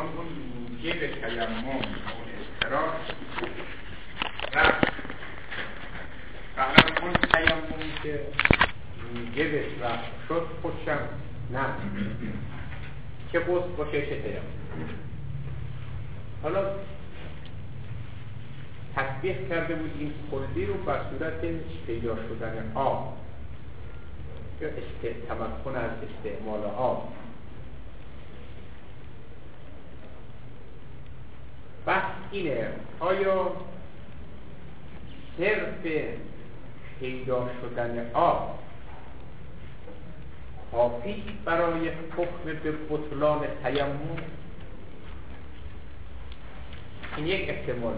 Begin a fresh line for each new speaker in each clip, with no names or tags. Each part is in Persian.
اون موجب تیمم اون اضطراب رفت. قبلا اون تیممی که موجبش رفت شد خودشم نه چه غسل باشه چه تیمم. حالا تطبیق کرده بود این کلی رو بر صورت پیدا شدن آب یا تمکن از استعمال آب. بحث اینه آیا صرف پیدا شدن آب کافی برای حکم به بطلان تیمم؟ این یک احتماله.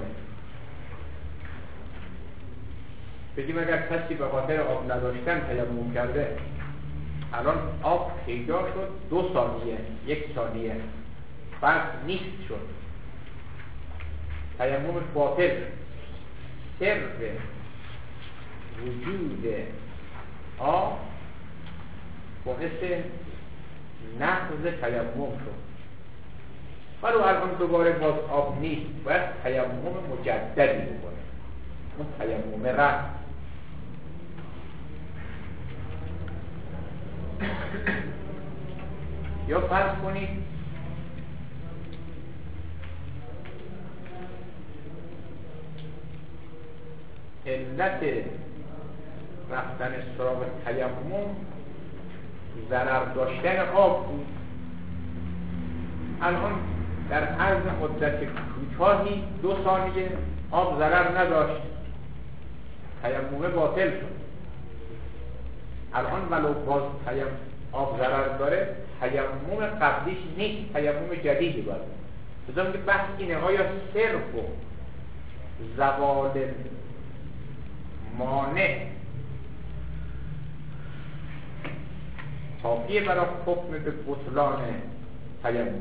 بگیم اگر کسی به خاطر آب نداشتن تیمم کرده، الان آب پیدا شد 2 ثانیه 1 ثانیه بعد نیست شد، تیممش باطل. صرف وجود آب باعث نقض تیمم شد، ولی الان دوباره باز آب نیست، باید تیمم مجددی بکنه. اون تیمم رفت. یا فرض کنید علت رفتن سراغ تیمم ضرر داشتن آب بود. الان در عرض مدت کوتاهی 2 ثانیه آب ضرر نداشت، تیمم باطل شد. الان ولو باز آب ضرر داره، تیمم قبلیش نیست، تیمم جدیدی باید. بذارم که بحث اینه آیا صرف و زوال مانع کافیه برای حکم به بطلان تیمم؟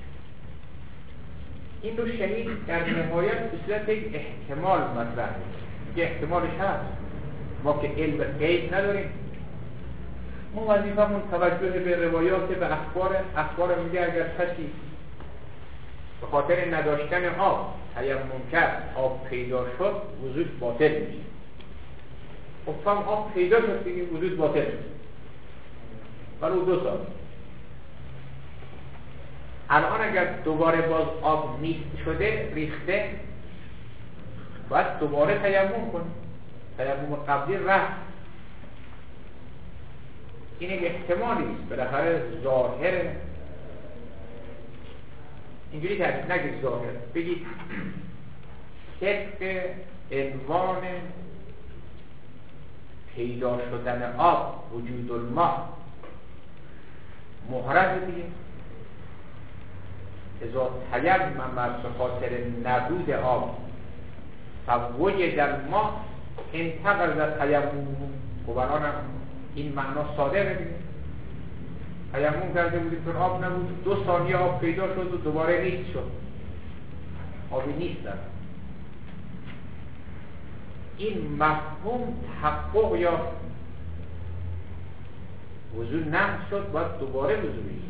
این رو شهید در نهایت به صورت یک احتمال مطرح می‌کنه که احتمالش هست. ما که علم غیب نداریم، ما وظیفمون توجه به روایات، به اخبار میگه اگر کسی به خاطر نداشتن آب تیمم کرد، آب پیدا شد، وضو باطل میشه. خب آب پیدا شد دیگه، وضو باطل شد، ولی 2 سال. الان اگر دوباره باز آب نیست شده، ریخته، باید دوباره تیمم کنه. تیمم قبلی رفت. این یک احتمالی است. بالاخره ظاهر اینجوری تعریف نگید ظاهر، بگید طبق عنوان پیدا شدن آب وجود الماء محرز دیگه. اذا تیمم به خاطر نبود آب فوجد الماء انتقض تیمم. خب الان این معنا صادقه دیگه. تیمم کرده بودیم چون آب نبود، 2 ثانیه آب پیدا شد و دوباره نیست شد، آبی نیست در. این مفهوم تحقق یا وضو نقض شد، باید دوباره وضو بگیریم.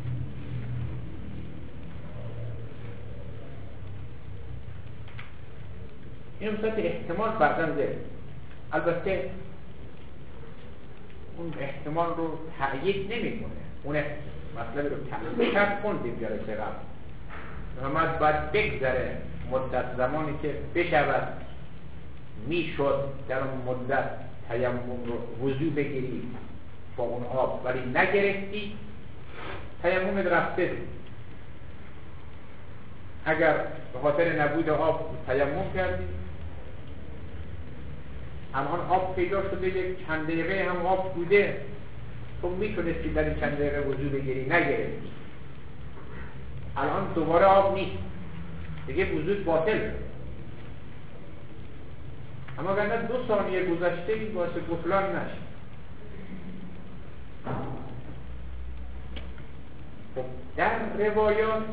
این مثلا احتمال بعداً داره. البته اون احتمال رو تأیید نمی‌کنه، اون مطلب رو تأیید کرد خوندیم جلسه قبل. باید بگذره مدت زمانی که بشود میشد در اون مدت تیمم رو وضو بگیری با اون آب، ولی نگرفتی، تیمم رفته. اگر به خاطر نبود آب تیمم کردی، الان آب پیدا شده، یک چند دقیقه هم آب بوده، تو میتونستی در این چند دقیقه وضو بگیری، نگرفتی. الان دوباره آب نیست دیگه، وضو باطل شد. اما اگر 2 ثانیه گذشته واسه بطلان نشه. خب در روایات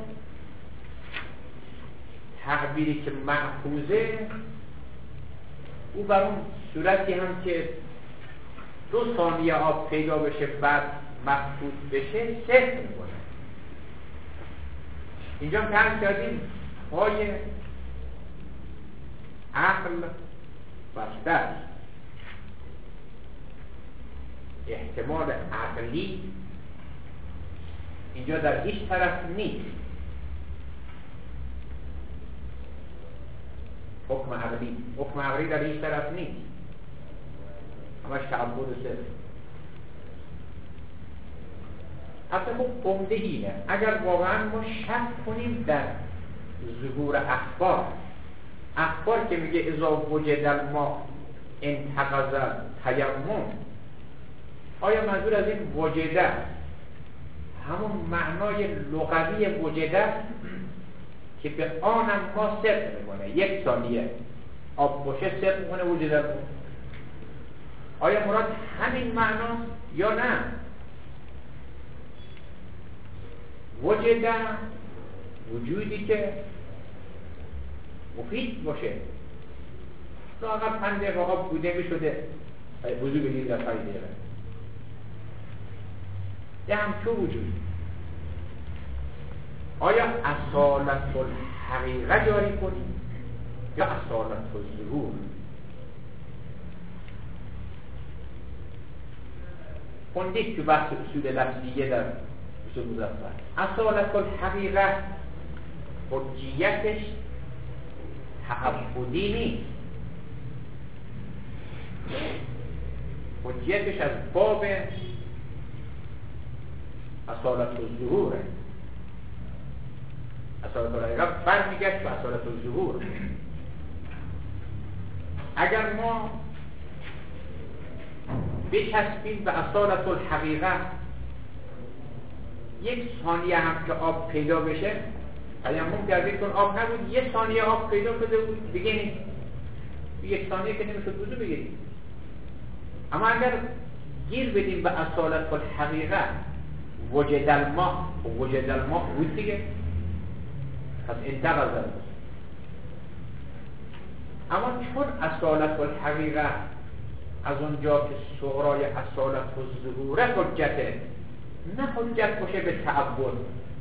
تعبیری که محفوظه او بر اون صورتی هم که 2 ثانیه آب پیدا بشه بعد محفوظ بشه صرف میکنه. اینجا که هر کردیم پای عقل بسته است. احتمال عقلی اینجا در هیچ طرف نیست. حکم عقلی در هیچ طرف نیست، همش تعبد صرف. حتی خب عمده اینه اگر واقعا ما شک کنیم در ظهور اخبار که میگه اذا وجد الماء انتقض التیمم، آیا منظور از این وجده همون معنای لغوی وجده که به آنم ما صدق میکنه، 1 ثانیه آب باشه صدق میکنه وجده، آیا مراد همین معناست یا نه؟ وجده وجودی که مفید باشه، لااقل 5 دقیقه آب بوده میشده وضو بگیرید در 5 دقیقه، یه همچون وجود. آیا اصالت الحقیقه جاری کنیم یا اصالت الظهور؟ خوندید تو بحث اصول لفظیه در اصول مظفر، اصالت الحقیقه حجیتش تعبدی نیست، حجیتش از باب اصالت الظهوره. اصالت الحقیقه برمیگشت به اصالت الظهور. اگر ما بچسبیم به اصالت الحقیقه، 1 ثانیه هم که آب پیدا بشه، تیمم کردیدتون آب نبود، 1 ثانیه آب پیدا شده بود دیگه نیست، 1 ثانیه که نمیشد وضو بگیریم. اما اگر گیر بدیم به اصالت الحقیقه، وجد الماء بود دیگه، پس انتقض الوضو. اما چون اصالت الحقیقه از اونجا که صغرای اصالت الظهور حجته، نه حجت باشه به تعبد،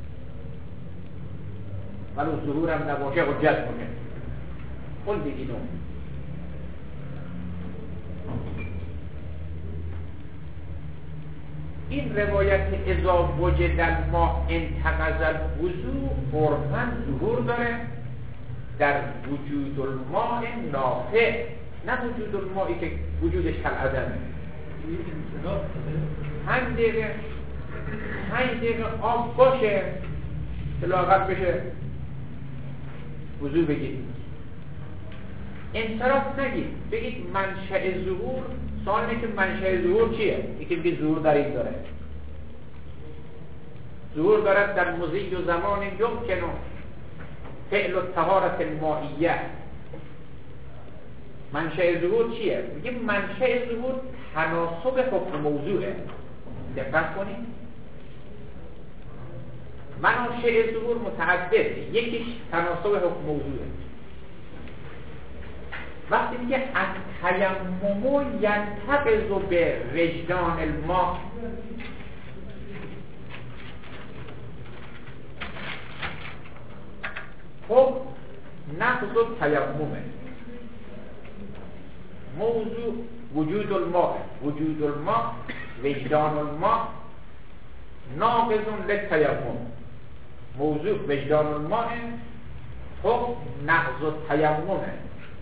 ولو ظهور هم نباشه حجت باشه. قول بگینو این روایت اذا وجد الماء انتقض الوضو عرفاً ظهور داره در وجود الماء نافع، نه وجود المائی که وجودش کالعدمه. 5 دقیقه آب باشه که لااقل بشه وضو بگیرید، انصراف نگید بگید منشأ ظهور. سوال اینه که منشأ ظهور چیه؟ یکی میگه ظهور در این داره، ظهور دارد در مضی و زمان یمکن فعل الطهارة المائیه. منشأ ظهور چیه؟ میگه منشأ ظهور تناسب حکم موضوعه. دقت کنید، مناشأ ظهور متعدد، یکیش تناسب حکم موضوعه. وقتی میگه التیمم ینتقض به وجدان الماء، خب نقض التیممه، موضوع وجود الماء، وجدان الماء ناقض للتیمم، موضوع وجدان الماء، خب نقض التیممه.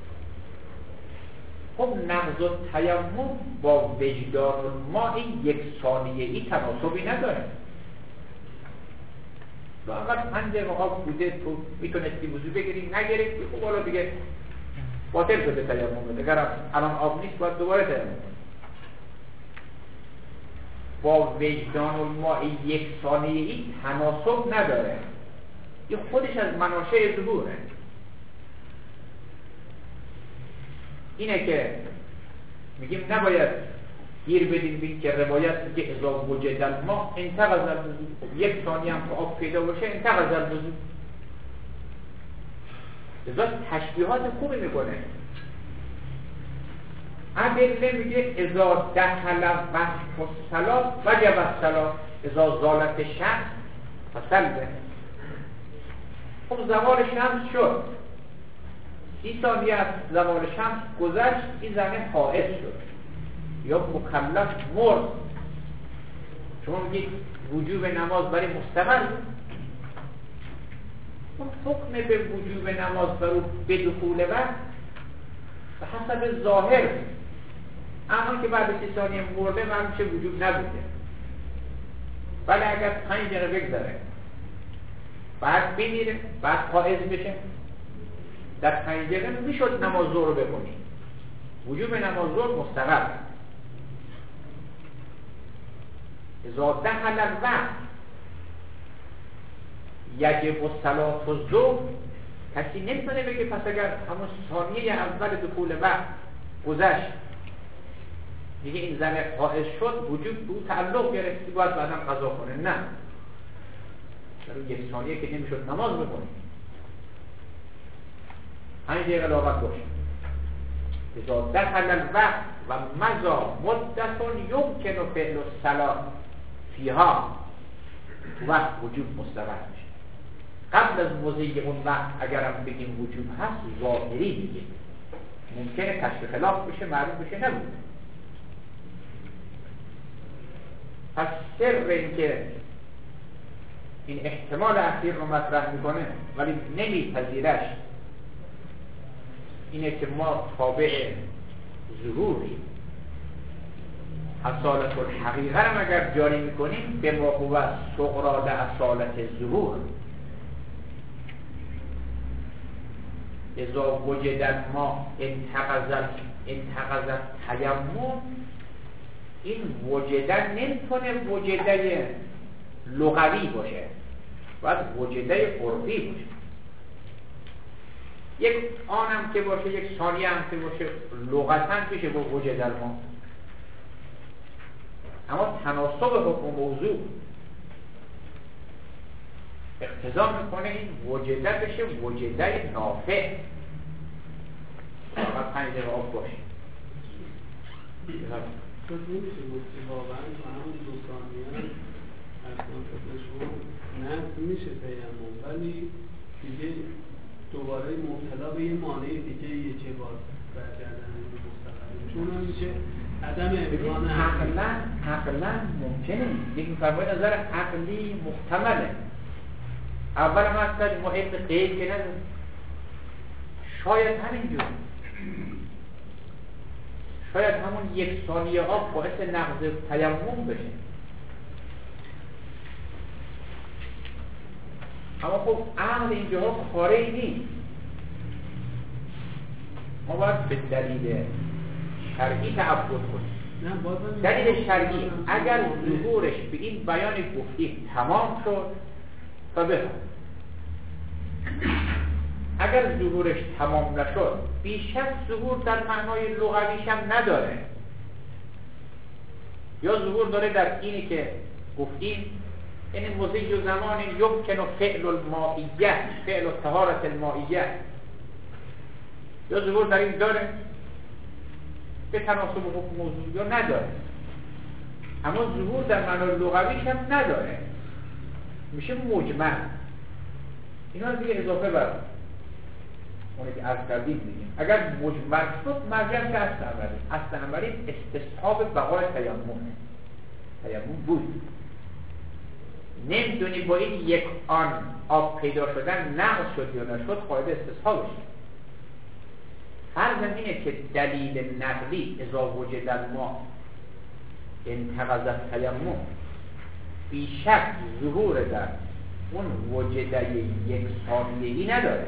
خب نقض التیمم با وجدان الماء 1 ثانیه‌ای تناسبی نداره. لااقل 5 دقیقه آب بوده، تو میتونستی وضو بگیری، نگرفتی، خب حالا دیگه باطل شده تیمم. اگر الان آب نیست باید دوباره تیمم کنی. با وجدان الماء 1 ثانیه‌ای تناسب نداره، این خودش از مناشأ ظهوره. اینه که میگیم نباید گیر بدیم بین که روایت میگه اذا وجد الماء انتقض الوضو، 1 ثانیه هم که آب پیدا باشه انتقض الوضو. لذا تشبیهات خوبی میکنه. ادله میگه اذا دخل وقت الصلاة وجب الصلاة، اذا زالت الشمس فصلوا. خب زوال شمس شد، 30 ثانیه از زوال شمس گذشت، این زمین حائض شد یا مکلف مرد. شما میگید وجوب نماز برای مستقل، اون حکم به وجوب نماز برای به دخول وقت به حسب ظاهر، اما که بعد 30 ثانیه مرده معلوم چه وجوب نبوده. ولی اگر 5 دقیقه بگذره بعد بمیره بعد حائض بشه، در 5 دقیقه میشد نماز ظهر رو بکنی. وجوب نماز ظهر مستقل. اذا دخل الوقت یجب الصلاة الظهر، کسی نمیتونه بگه پس اگر همون ثانیه اول دخول وقت گذشت دیگه این زمین حائض شد، وجوب به او تعلق گرفتی باید بعدم قضا کنه. نه، در اون 1 ثانیه که نمیشد نماز بکنی 5 دقیقه لاغت باشه. اذا دخل الوقت و مضى مدت یمکن فعل الصلاة فیها، تو وقت وجوب مستقر میشه. قبل از مضی اون وقت اگرم بگیم وجوب هست ظاهری میگیم، ممکنه کشف خلاف بشه، معلوم بشه نبود. پس سر این که این احتمال اخیر رو مطرح میکنه ولی نمیپذیرش اینه که ما تابع ظهوری اصالت الحقیقه رو اگر جاری میکنیم به ما هو سقراط اصالت ظهور. اذا وجد ما انتقضت تیمم، این وجدن نمیتونه وجده لغوی باشه، باید وجده عرفی باشه. یک آنم که باشه، یک ثانیه هم که باشه، لغتاً میشه با وجدن ما، اما تناسب حکم موضوع اقتضا میکنه این وجده بشه وجده نافع. فقط 5 دقیقه آب باشه.
تو نمیشه گفتی واقعا همون 2 ثانیه اصلا شما نه میشه تیمم، ولی دیگه دوباره مبتلا به یه مانع دیگه یه چه باز برگردن مستقل، چون هم میشه عدم امکان
عقلا ممکنه. یک میفرماید نظر عقلی محتمله. اول هم اصلا ما علم غیب که نداریم، شاید همینجور، شاید همون 1 ثانیه آب باعث نقض تیمم بشه. اما خب عقل اینجاها کاری نیست، ما باید به دلیل شرعی تعبد کنیم. دلیل شرعی اگر ظهورش به این بیان گفتیم تمام شد تا بفهم، اگر ظهورش تمام نشد بیشک ظهور در معنای لغویش هم نداره، یا ظهور داره در اینی که گفتیم این مضی و زمان یمکن فعل المائیه، فعل طهارت المائیه، یا ظهور در این داره به تناسب حکم موضوع یا نداره، اما ظهور در معنای لغویش هم نداره، میشه مجمل. اینا دیگه اضافه بر اونی که عرض کردیم میگیم. اگر مجمل شد مرجع که اصل عملی استصحاب بقای تیمم بود. نمیدونی با این یک آن آب پیدا شدن نقض شد یا نشد قاعده استصحابش. فرض اینه که دلیل نقلی اذا وجد الماء انتقضت تیمم بیشک ظهور در اون وجده 1 ثانیه‌ای نداره،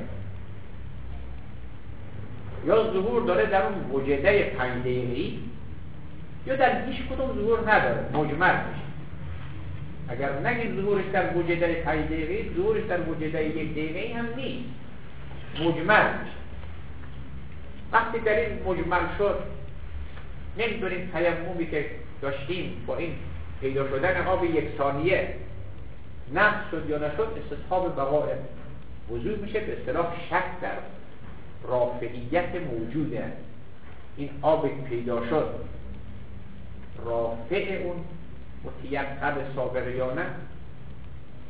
یا ظهور داره در اون وجده 5 دقیقه‌ای، یا در هیچ کدوم ظهور نداره، مجمل میشه. اگر نگیم ظهورش در وجده 5 دقیقه‌ای، ظهورش در وجده 1 دقیقه‌ای هم نیست، مجمل میشه. وقتی در این مجمل شد نمیدونیم تیممی که داشتیم با این پیدا شدن آب 1 ثانیه نقض شد یا نشد، استصحاب بقای وضوع میشه. به اصطلاح شک در رافعیت موجوده. این آب پیدا شد رافع اون متیقن سابقه یا نه،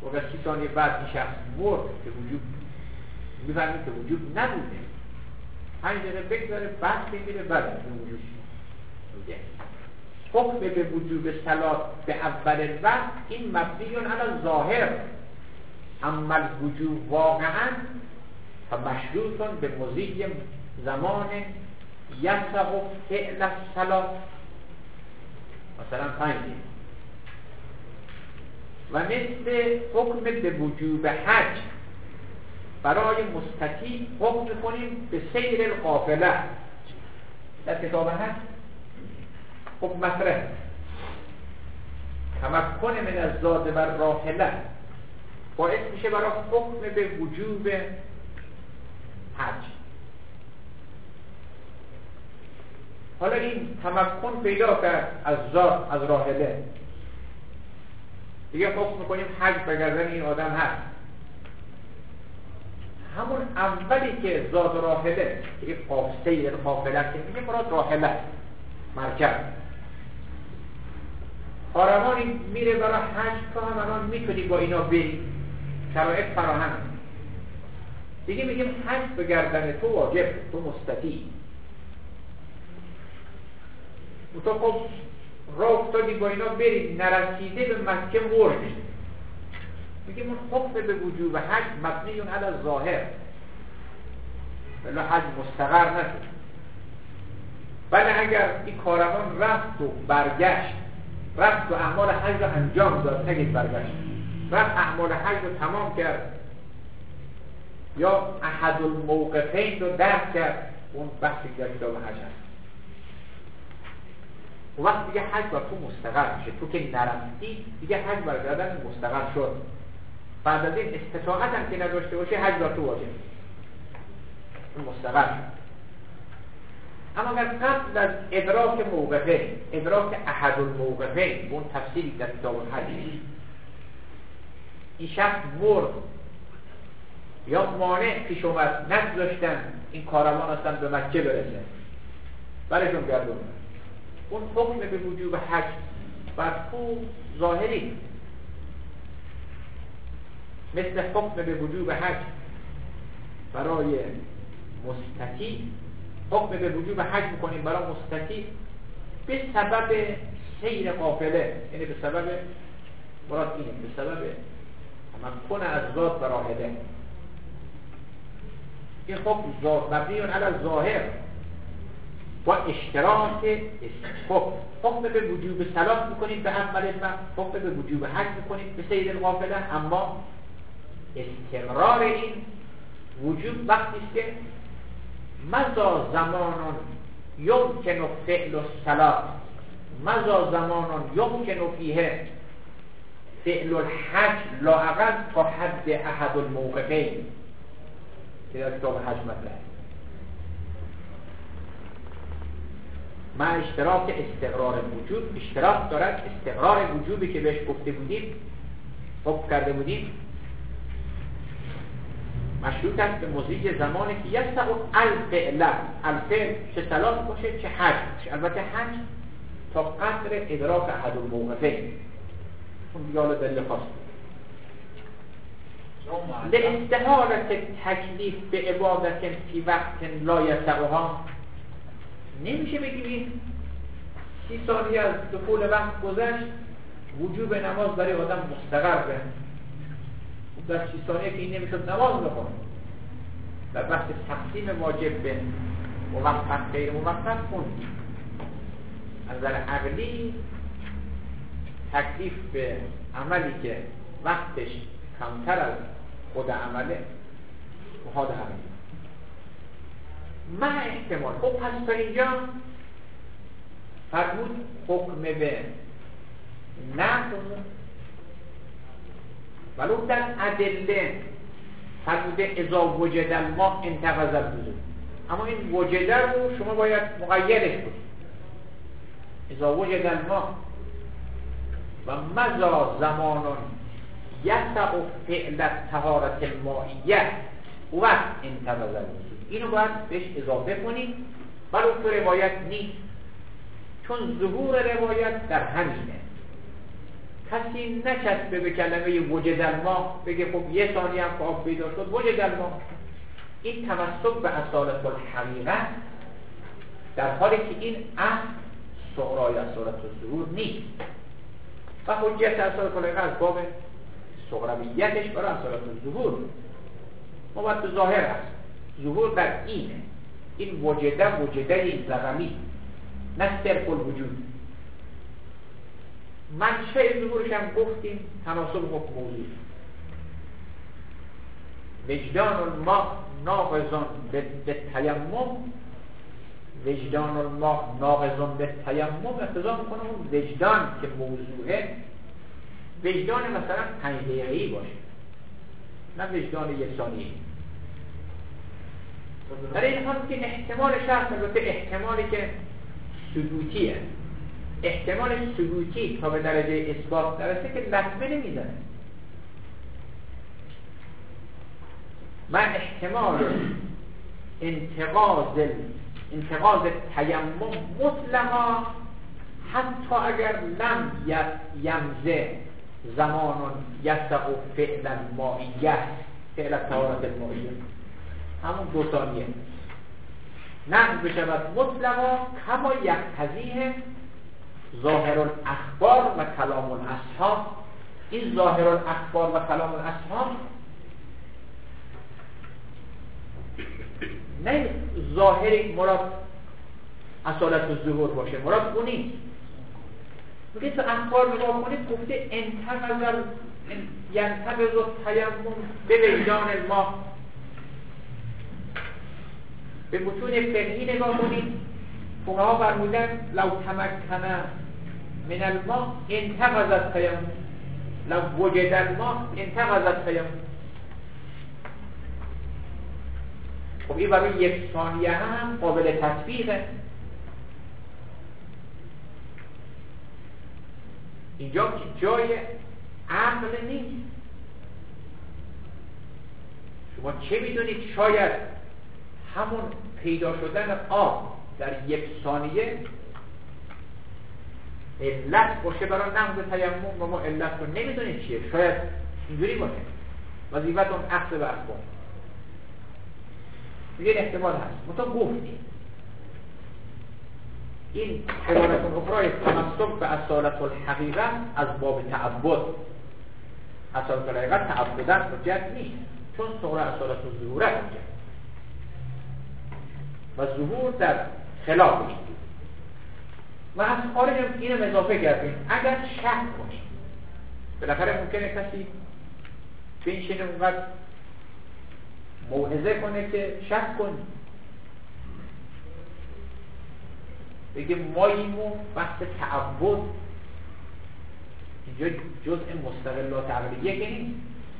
و 30 ثانیه بعد این شخص مرد که وجوب میفهمید که وجوب نبوده، 5 دقیقه بگذاره بعد میبینه بعد وجوب میگه حکم به وجوب صلات به اول وقت این مبنی علی ظاهر، اما الوجوب واقعا فمشروط به مضی زمان یسع فعل الصلات، مثلا 5 و مثل حکم به وجوب حج برای مستطیع حکم کنیم به سیر القافله در کتاب حج حکم مطرح تمکن من از زاد و راحله باعث میشه برای حکم به وجوب حج. حالا این تمکن پیدا کرد از زاد از راحله، دیگه حکم میکنیم حج بگردن این آدم هست. همون اولی که زاد راحله دیگه سیر قافله که میگه مراد راحله مرکب، کاروانی میره برای حج، تو هم الان میتونی با اینا بری، شرایط فراهم، دیگه میگیم حج بگردن تو واجب، تو مستطیع، تو خب راه افتادی با اینا بری، نرسیده به مکه مردی، میگیم اون حکم به وجوب حج مبنی علی الظاهر، ولی حج مستقر نشد. ولی اگر این کاروان رفت و برگشت، رفت و اعمال حج رو انجام داد، نگید برگشت، رفت اعمال حج رو تمام کرد یا احد الموقفین رو درک کرد، اون بحثی در کتاب حج هست. و وقت دیگه حج بر تو مستقر میشه، تو که نرفتی دیگه حج برگردن مستقر شد، بعد از این استطاعت هم که نداشته باشه حج بر تو واجب مستقر شد. اما اگر قبل از ادراک موقفه، ادراک احد الموقفین، اون تفسیری در کتاب حج، این شخص مرد یا مانع پیش اومد نگذاشتن این کاروان اصلا به مکه برسه، برشون گردوندن، اون حکم به وجوب حج بر تو ظاهری، مثل حکم به وجوب حج برای مستطیع، حکم به وجوب حج میکنیم برای مستطیع به سبب سیر قافله، یعنی به سبب مراد اینه، به سبب تمکن از ذات و راحله. این حکم مبنی علی الظاهر و اشتراط حکم به وجوب صلات میکنیم به اول وقت، حکم به وجوب حج میکنیم به سیر القافله، اما استمرار این وجوب وقتی است که مضا زمان یمکن فعل الصلات، مضا زمان یمکن فیه فعل الحج لااقل تا حد احد الموقفین که در کتاب حج مطرحه، مع اشتراک استقرار وجوب. اشتراک دارد استقرار وجوبی که بهش گفته بودیم، حکم کرده بودیم، مشروط است به مضی زمانی که یسع الفعل، الفعل چه صلات باشه چه حج باشه، البته حج تا قدر ادراک احد الموقفین، اون دیگه حالا دلیل خاص لاستحالت تکلیف به عبادت فی وقت لا یسعها. نمیشه بگیم 30 ثانیه از دخول وقت گذشت وجوب نماز برای آدم مستقر به در 30 ثانیه که این نمیشد نماز بخونه. در بحث تقسیم واجب به موقت غیر موقت خوندیم، از نظر عقلی تکلیف به عملی که وقتش کمتر از خود عمله محال عملی مع احتمال. خب پس تا اینجا فرمود حکم به نقض ولو در ادله فرموده اذا وجد الماء انتقض الوضوء، اما این وجده رو شما باید مقیدش کنید. اذا وجد الماء و مضا زمان یسع فعل الطهارة المائیه و انتقض الوضوء، اینو باید بهش اضافه کنید، ولی تو روایت نیست، چون ظهور روایت در همینه. کسی نچسبه به کلمه وجد الماء بگه خب یه ثانیه هم که آب پیدا شد وجد الماء. این توسط به اصالت الحقیقت، در حالی که این اصل صغرای اصالت الظهور نیست و حجیت اصالت الحقیقت از باب صغرویتش برای اصالت الظهور. ما باید به ظاهر هست ظهور در اینه، این وجده زغمی نه صرف الوجود. منشأ ظهورش هم گفتیم تناسب حکم موضوع. وجدان الماء ناقض بالتیمم، وجدان الماء ناقض بالتیمم اقتضا میکنه اون وجدان که موضوعه وجدان مثلا 5 دقیقه‌ای باشه نه وجدان یک ثانیه‌ای. در این حال که احتمال شخص البته احتمالی که ثبوتیه، احتمال ثبوتی تا به درجه اثبات درسته که لطمه نمیزنه. من احتمال انتقاض تیمم مطلقا حتی اگر لم یمزه زمان یسع فعلا مائیه فعلا طهارت المائیه همون 2 ثانیه نقض بشود مطلقا کما یقتضیه ظاهر الاخبار و کلام الاصحاب. این ظاهر الاخبار و کلام الاصحاب نه ظاهری مراد اصالت الظهور باشه، مراد اون نیست. میگه تو اخبار نگاه کنید گفته ینتقض التیمم به وجدان الماء. به متون فقهی نگاه کنید فقها فرمودن لو تمکن من الماء انتقض التیمم، لو وجد الماء انتقض التیمم. خب این برای 1 ثانیه هم قابل تطبیقه. اینجا جای عقل نیست. شما چه میدونید شاید همون پیدا شدن آب در 1 ثانیه علت باشه برای نقض تیمم و ما علت رو نمیدونید چیه. شاید اینجوری باشه. وظیفت اون عقل و اخبار این احتمال هست. مطمئن گفتیم این عبارت اخرى تمسک به اصالت الحقیقت از باب تعبد. اصالت الحقیقت تعبدن حجت نیست چون صغر اصالت الظهور حجت و ظهور در خلافش. و از خارج اینم اضافه کردیم اگر شک کنیم بالاخره ممکنه کسی به این شنه اونقدر موعظه کنه که شک کنیم بگه ماییمو بحث تعبد اینجا جزء مستقلات عقلیه که نیست.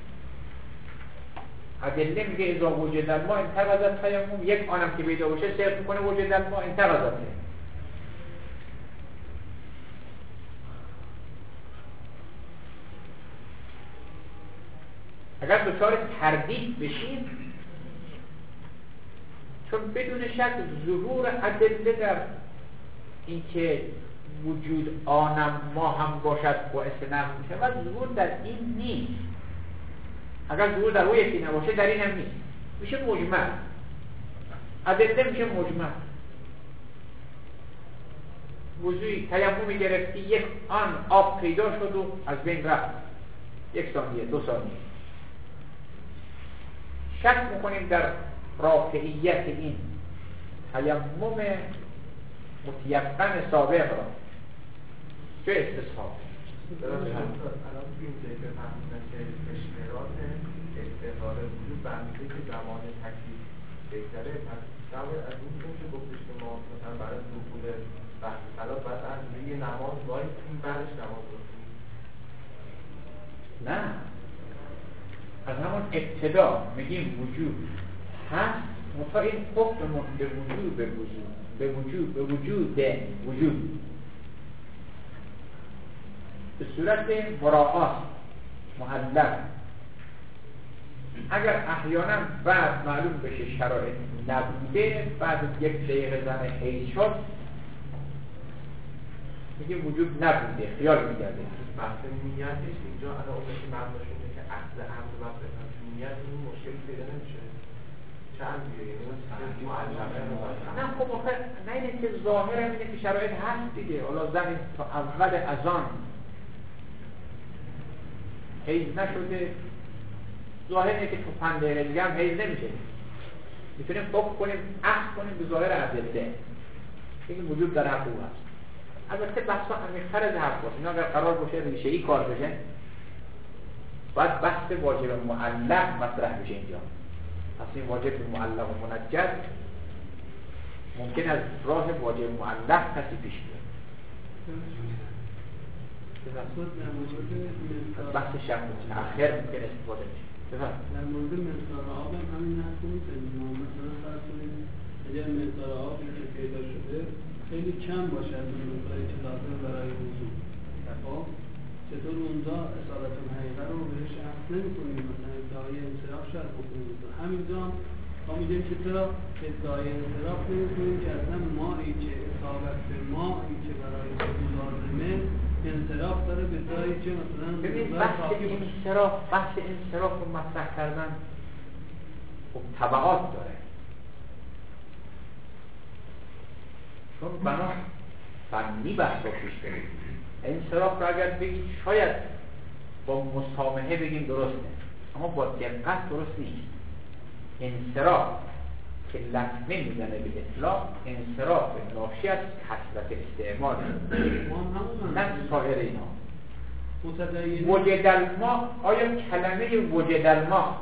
ادله میگه اذا وجد الماء انتقض التیمم، یک آنم که پیدا باشه صرف میکنه وجد الماء انتقض التیمم. اگر دچار تردید بشیم چون بدون شک ظهور ادله در اینکه وجود آنم ما هم باشد باعث نفی میشه و ظهور در این نیست. اگر ظهور در او یکی نباشه در این هم نیست، میشه مجمل. ادله میشه مجمل. وضوعی تیممی گرفتی 1 آن آب پیدا شد و از بین رفت 1 ثانیه 2 ثانیه. شک میکنیم در رافعیت این تیمم متیقن سابق را چه استصحاب
الان این ذکر فهمیدن که اشتراط استقرار وجود برمیده که زمان تکلیف بگذره. پس نباید از این که گفتش که ما مثلا برای دخول وقت صلات باید از روی نماز بایستیم بعدش نماز بخونیم.
نه، از همون ابتدا میگیم وجود هست متا این حکممون به وجود به وجود به صورت مراعات معلق. اگر احیانا بعد معلوم بشه شرایط نبوده بعد 1 دقیقه زن حیض شد میگه وجود نبوده، خیال میگرده.
بحث نیتش اینجا الان اون که مبناش اینه که عقد عمد و نیت این مشکل پیدا نمیشه. چند دیگه
نه خب آخه نه اینه که ظاهر هم اینه که شرایط هست دیگه. حالا زن تا اول اذان حیض نشده، ظاهر اینه که تو 5 دقیقه دیگه هم حیض نمیشه. میتونیم حکم کنیم، عقد کنیم به ظاهر ادله. این وجود در حق او هست. البته بحثا عمیق‌تر از حرف باشه. اینا اگر قرار باشه ریشه‌ای کار بشه، باید بحث واجب معلق مطرح بشه اینجا. پس این واجب معلق و منجز ممکن از راه واجب معلق کسی پیش بیاد. بحث شرط متأخر ممکن استفاده بشه.
در مورد مقدار آب هم همین حرف می‌زنیم. مثلا فرض کنید اگر مقدار آبی که پیدا شده خیلی کم باشه از اون مقداری که لازم برای وضو، خب چطور اونجا اصالت الحقیقه رو بهش عکس نمی‌کنیم؟ مثلا ادعای انصراف شاید بکنیم. همینجا ما میگیم که چرا ادعای انصراف نمی‌کنیم که اصلا مایی که اصابت به مایی که برای وضو لازمه انصراف داره به جایی که مثلا
ببین بحث انصراف رو مطرح کردن خب تبعات داره، چون بنا فنی بحث رو پیش بریم. انصراف رو اگر بگید شاید با مسامحه بگیم درسته، اما با دقت درست نیست. انصراف که لطمه میزنه به اطلاق، انصراف ناشی از کثرت استعمال نه سایر اینا. وجد الماء، آیا کلمه وجد الماء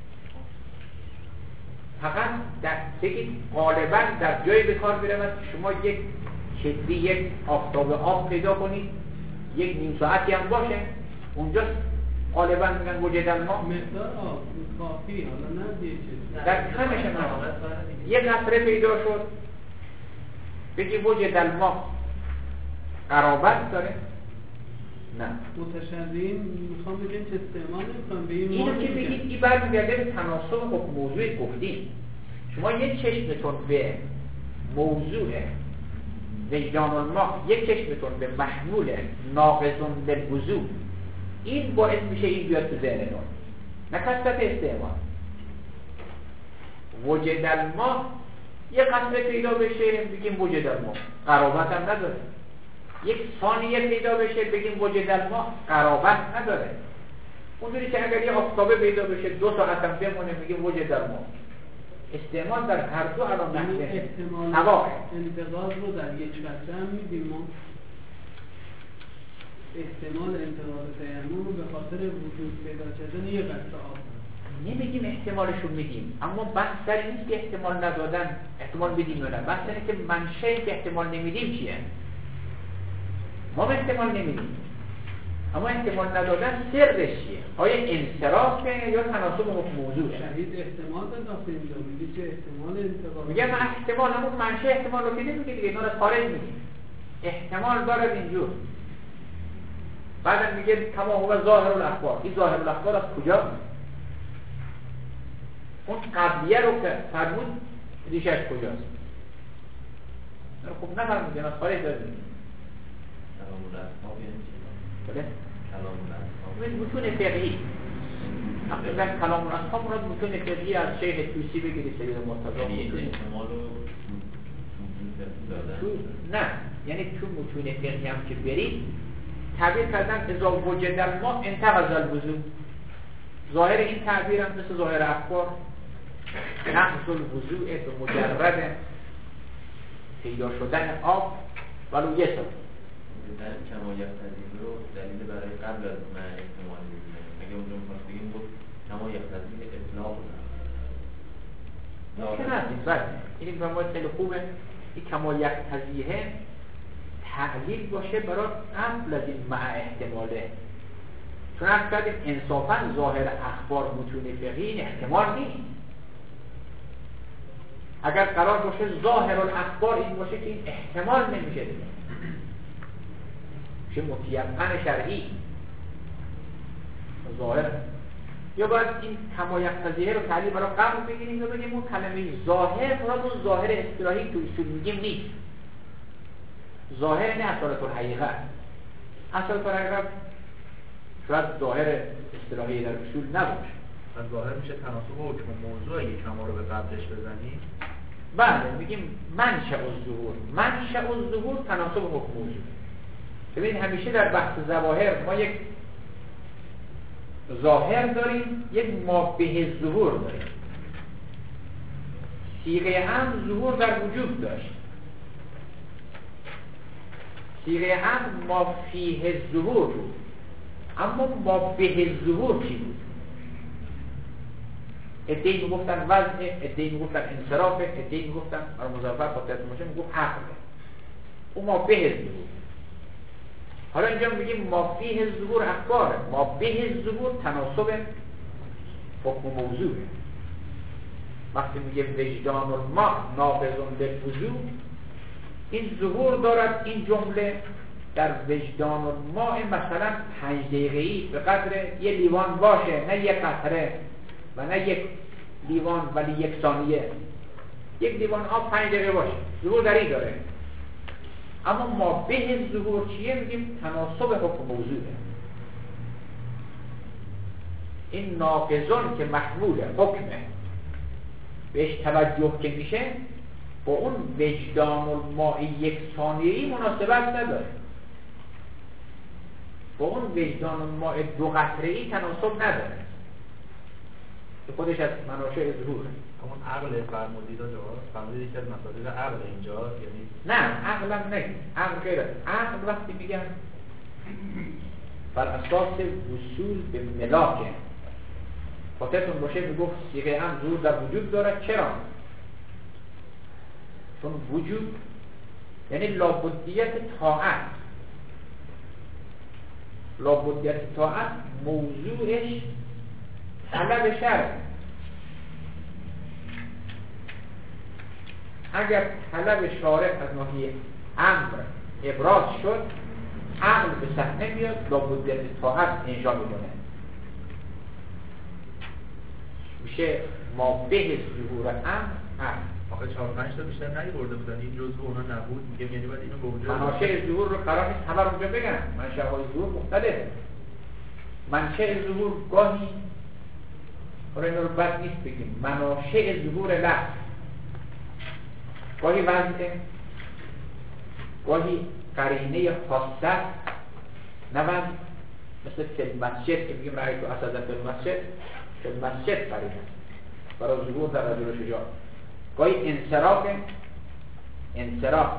فقط بگید غالبا در جایی به کار می‌رود که شما یک کتری یک آفتاب آب پیدا کنید، یک نیم ساعتی هم باشه اونجا غالبا میگن وجد الماء
مقدار آب کافی، حالا نه دیگه
در کمش هم یک قطره پیدا شد بگی وجد الماء قرابت داره؟ نه.
متشددین میخوام بگیم که استعمال نمی‌کنم به این
اینو که بگید این برمیگرده به تناسب خب موضوع گفتیم. شما یک چشمتون به موضوع وجدان الماء، یک چشمتون به محمول ناقضون للوضوء، این باعث میشه این بیاد تو ذهنتون، نه کثرت استعمال. وجد الماء یک قطره پیدا بشه بگیم وجد الماء، قرابت هم نداره. یک ثانیه پیدا بشه بگیم وجد الماء، قرابت نداره. اونجوری که اگر یه آفتابه پیدا بشه 2 ساعت هم بمونه میگیم وجد الماء. استعمال در هر دو الان نحوه سواء.
انتقاد رو در یک قطره هم میدیم ما. احتمال انتقاد تیمم رو به خاطر وجود پیدا کردن یه قطره آب
نمیگیم احتمالشون میدیم، اما بحث در این نیست که احتمال ندادن احتمال بدیم یا نه. بحث اینه که منشأ که احتمال نمیدیم چیه. ما به احتمال نمیدیم، اما احتمال ندادن سرش چیه؟ آیا انصرافه یا تناسب موضوعه؟
شهید احتمال داخل اینجا میگه که احتمال انتقاد
میگه من احتمال، همون منشأ احتمال رو که نمیگه دیگه، اینا رو خارج میگیم. احتمال دارد اینجور. بعدم میگه کما هو ظاهر الاخبار. این ظاهر الاخبار از کجا؟ اون قبلیه رو که فرمود ریشش کجاست؟ خب نفرمود، اینا خارج دارد میگه.
کلام الاصحاب یعنی چی؟
بله؟
کلام الاصحاب
متون فقهی. اگر کلام الاصحاب مراد متون فقهی از شیخ توسی بگیرید سید مرتضی متون
احتمال رو دادن؟
نه، یعنی تو متون فقهی هم که برید تعبیر کردن اذا وجد الماء انتقض الوضوء. ظاهر این تعبیر هم مثل ظاهر اخبار نقض الوضوء به مجرد پیدا شدن آب ولو یه سال.
در کمایت تذیب رو دلیل برای قبل از من احتمال می‌دونم. اگه اونجا می‌خواست بگیم بود کمایت تذیب اطلاق رو
ممکن است بله، این فرمایش خیلی خوبه. این کمایت تذیه تعلیل باشه برای قبل از این مع احتماله، چون از کردیم انصافا ظاهر اخبار متون فقهی این احتمال نیست. اگر قرار باشه ظاهر الاخبار این باشه که این احتمال نمیشه دیگه، چه متیقن شرعی ظاهر. یا باید این کمایت تذیه رو تعلیل برای قبل بگیریم یا بگیم اون کلمه ظاهر مراد اون ظاهر اصطلاحی تو اصول میگیم نیست. ظاهر این اصالت الحقیقه. اصالت الحقیقه شاید ظاهر اصطلاحی در اصول نباشه.
از ظاهر میشه تناسب حکم و موضوع اگه شما رو به قبلش بزنیم.
بله میگیم منشأ الظهور. منشأ الظهور تناسب حکم موضوع. ببینید همیشه در بحث ظواهر ما یک ظاهر داریم، یک مابه ظهور داریم. صیغه امر ظهور در وجود داشت. صیغه امر ما فیه ظهور بود، اما مابه ظهور چی بود؟ ادعی میگفتن وضعه، ادعی میگفتن انصرافه، ادعی میگفتن مضافت خاطرت باشه میگفت عقله. اون مابه ظهور. حالا اینجا میگیم ما فیه ظهور اخباره، ما به ظهور تناسب حکم موضوعه. وقتی میگه وجدان الماء ناقض للوضوء، این ظهور دارد این جمله در وجدان الماء مثلا 5 دقیقه‌ای به قدر یه لیوان باشه، نه یک قطره و نه یک لیوان ولی 1 ثانیه. یک لیوان آب 5 دقیقه باشه، ظهور در این داره. اما ما به ظهور چیه؟ میگیم تناسب حکم موضوعه. این ناقضون که محمول حکمه بهش توجه که میشه با اون وجدان الماء 1 ثانیه‌ای مناسبت نداره، با اون وجدان الماء 2 قطره‌ای تناسب نداره که خودش از مناشأ ظهوره.
همون عقل فرمودید فرمودید که مسائل عقل اینجا، یعنی
نه عقلم نگیم، عقل غیره. عقل وقتی میگن بر اساس وصول به ملاکه، خاطرتون باشه میگفت صیغه هم ظهور در وجود داره. چرا؟ چون وجود یعنی لابدیت طاعت. لابدیت طاعت موضوعش طلب شرع. اگر طلب شارع از ناحیه امر ابراز شد، عقل به صحنه میاد، لابدیت طاعت انجا میکنه، میشه ما به ظهور امر.
آخه 4-5 تا بیشتر نیورده بودن، این جزء اونا نبود. میگم یعنی باید اینو به وجود
مناشأ ظهور رو قرار نیست همه رو اونجا بگن. منشأهای ظهور مختلفه. منشأ ظهور گاهی حالا اینا رو بد نیست بگیم مناشأ ظهور لفظ، گاهی وضعه، گاهی قرینه خاصه، نه وضع. مثل فی المسجد که میگیم رأیت اسد فی المسجد، فی المسجد قرینه برای ظهور در رجل شجاع. گاهی انصراف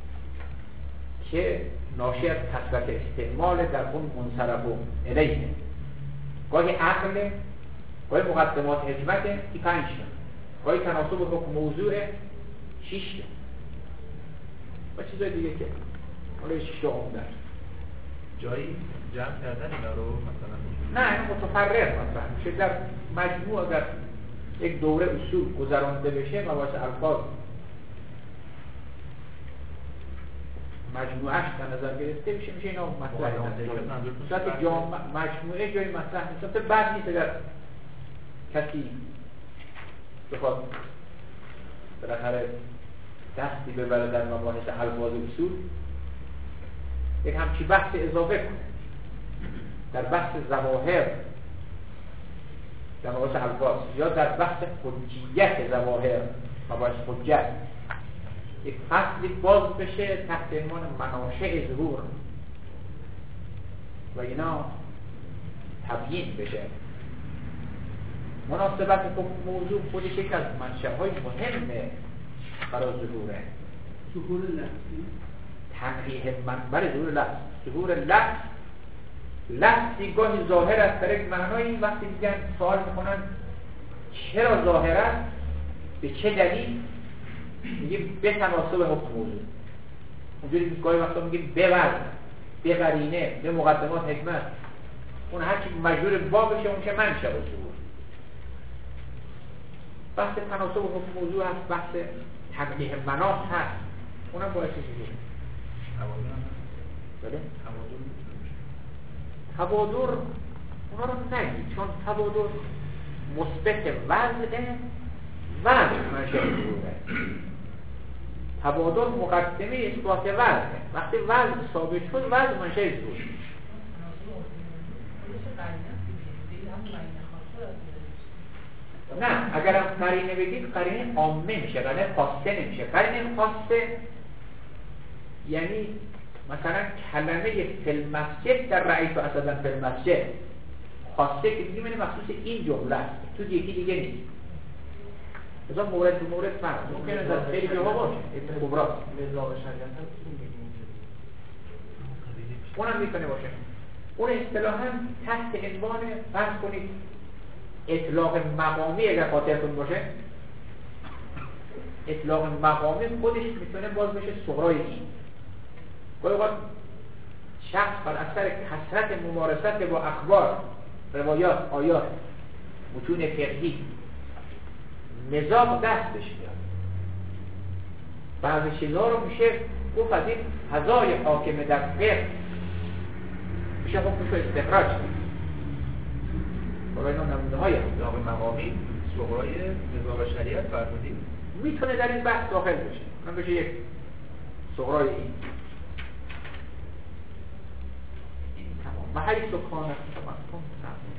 که ناشی از کثرت استعمال در اون منصرف و الیه. گاهی عقل، گاهی مقدمات حکمت، این 5 تا. گاهی تناسب حکم موضوع 6 تا و چیزای دیگه که حالا 6 تا عمده
جایی جمع کردن اینا رو مثلا
نه، این متفرق مثلا میشه در مجموع. اگر یک دوره اصول گذرانده بشه مباحث الفاظ مجموعهش در نظر گرفته میشه اینا مطرح صورت مجموعه جای مطرح نیست. بعد نیست اگر کسی بخواد بالاخره دستی ببره در مباحث الفاظ اصول، یک همچی بحث اضافه کنه در بحث ظواهر، در مباحث الفاظ، یا در بحث حجیت ظواهر، مباحث حجت، یک فصلی باز بشه تحت عنوان مناشأ ظهور و اینا تبیین بشه. مناسبت موضوع خودش یک از منشأهای مهمه برای ظهوره.
ظهور لفظی،
تنقیح منبر ظهور لفظ. ظهور لفظ، لفظی گاهی ظاهر است در یک معنایی، وقتی میگن سوال میکنن چرا ظاهر است، به چه دلیل، میگیم به تناسب حکم موضوع. اونجوری که گاهی وقتا میگیم به وزن، به قرینه، به مقدمات حکمت، اون هرچی مجبور با بشه اون که منشأ ظهور. بحث تناسب حکم موضوع هست، بحث تنقیح مناص هست، اونم باعث ظهور. بله؟ تبادر اونا رو نگید، چون تبادر مثبت وزنه، وزن منشأ ظهوره. تبادل مقدمه اثبات وزنه. وقتی وزن ثابت شد وزن منشأ ظهور. نه اگر هم قرینه بگید قرینه عامه میشه، قرینه خاصه نمیشه. قرینه خاصه یعنی مثلا کلمه فی المسجد در رأیت اسدًا فی المسجد، خاصه که دیگه یعنی مخصوص این جمله است، تو یکی دیگه نیست. مثلا مورد تو مورد فرق ممکنه در خیلی جاها باشه. کبرا
مزاق شریعت هم این بگیم
اونم میتونه باشه. اون اصطلاحاً تحت عنوان فرض کنید اطلاق مقامی اگر خاطرتون باشه، اطلاق مقامی خودش میتونه باز بشه صغرای این. گاهی اوقات شخص بر اثر کثرت ممارست با اخبار، روایات، آیات، متون فقهی مزاق دستش میاد. بعضی چیزها رو میشه گفت از این فضای حاکم در فقه میشه حکمش رو استخراج کنید. برای اینا نمونه های
مزاق مقامی صغرای مزاق شریعت فرمودید
میتونه در این بحث داخل بشه. من بشه یک صغرای این محلی سکانه تمکن